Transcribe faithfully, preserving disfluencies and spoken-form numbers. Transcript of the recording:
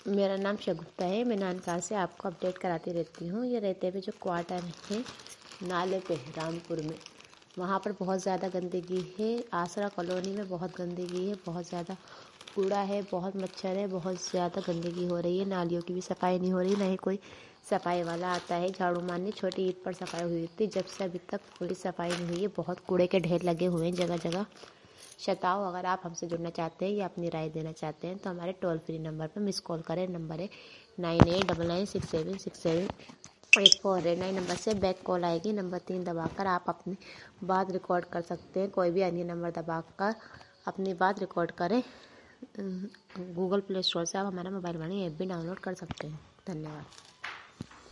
मेरा नाम शगुफ्ता है। मैं नानकाल से आपको अपडेट कराती रहती हूँ। ये रहते हुए जो क्वार्टर है नाले पे रामपुर में, वहाँ पर बहुत ज़्यादा गंदगी है। आसरा कॉलोनी में बहुत गंदगी है, बहुत ज़्यादा कूड़ा है, बहुत मच्छर है, बहुत ज़्यादा गंदगी हो रही है। नालियों की भी सफाई नहीं हो रही, ना ही कोई सफाई वाला आता है झाड़ू मारने। छोटी ईद पर सफाई हुई थी, जब से अभी तक पूरी सफाई नहीं हुई है। बहुत कूड़े के ढेर लगे हुए हैं जगह जगह। शताओ, अगर आप हमसे जुड़ना चाहते हैं या अपनी राय देना चाहते हैं तो हमारे टोल फ्री नंबर पर मिस कॉल करें। नंबर है nine eight double nine six seven six seven eight four है। नए नंबर से बैक कॉल आएगी। नंबर तीन दबाकर आप अपनी बात रिकॉर्ड कर सकते हैं। कोई भी अन्य नंबर दबाकर अपनी बात रिकॉर्ड करें। गूगल प्ले स्टोर से आप हमारा मोबाइल मनी ऐप भी डाउनलोड कर सकते हैं। धन्यवाद।